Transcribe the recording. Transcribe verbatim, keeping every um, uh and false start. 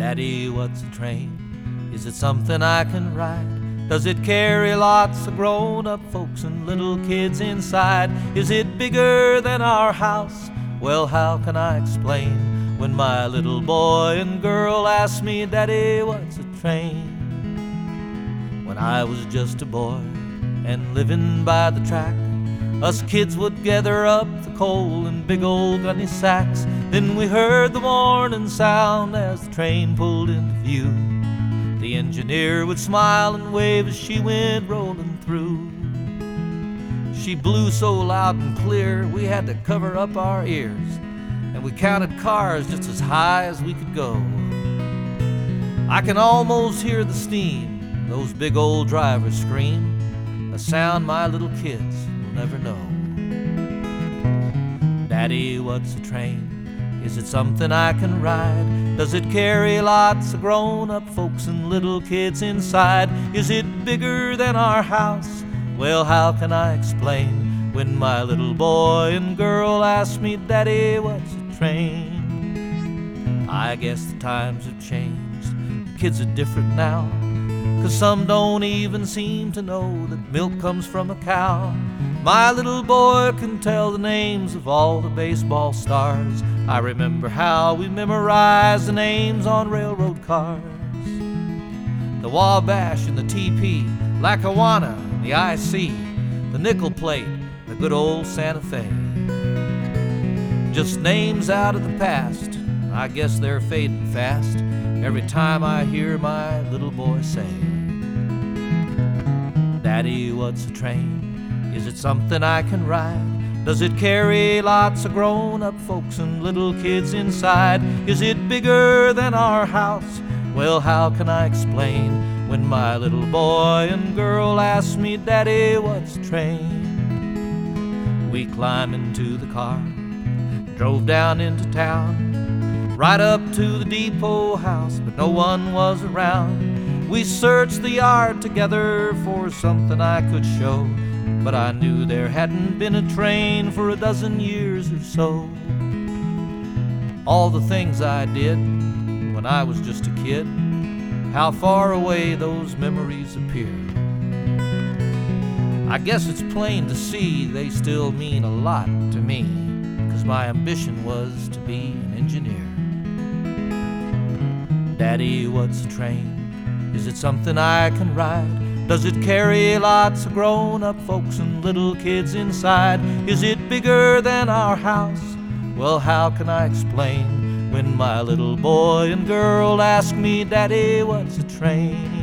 Daddy, what's a train? Is it something I can ride? Does it carry lots of grown-up folks and little kids inside? Is it bigger than our house? Well, how can I explain when my little boy and girl ask me, Daddy, what's a train? When I was just a boy and living by the track, us kids would gather up the coal in big old gunny sacks. Then we heard the morning sound as the train pulled into view. The engineer would smile and wave as she went rolling through. She blew so loud and clear we had to cover up our ears, and we counted cars just as high as we could go. I can almost hear the steam those big old drivers scream, a sound my little kids will never know. Daddy, what's a train? Is it something I can ride? Does it carry lots of grown-up folks and little kids inside? Is it bigger than our house? Well, how can I explain when my little boy and girl ask me, Daddy, what's a train? I guess the times have changed. The kids are different now, 'cause some don't even seem to know that milk comes from a cow. My little boy can tell the names of all the baseball stars. I remember how we memorized the names on railroad cars. The Wabash and the T P, Lackawanna and the I C, the Nickel Plate, the good old Santa Fe. Just names out of the past, I guess they're fading fast every time I hear my little boy say, Daddy, what's a train? Is it something I can ride? Does it carry lots of grown-up folks and little kids inside? Is it bigger than our house? Well, how can I explain when my little boy and girl ask me, Daddy, what's a train? We climbed into the car, drove down into town, right up to the depot house, but no one was around. We searched the yard together for something I could show, but I knew there hadn't been a train for a dozen years or so. All the things I did when I was just a kid, how far away those memories appear. I guess it's plain to see they still mean a lot to me, 'cause my ambition was to be an engineer. Daddy, what's a train? Is it something I can ride? Does it carry lots of grown-up folks and little kids inside? Is it bigger than our house? Well, how can I explain when my little boy and girl ask me, Daddy, what's a train?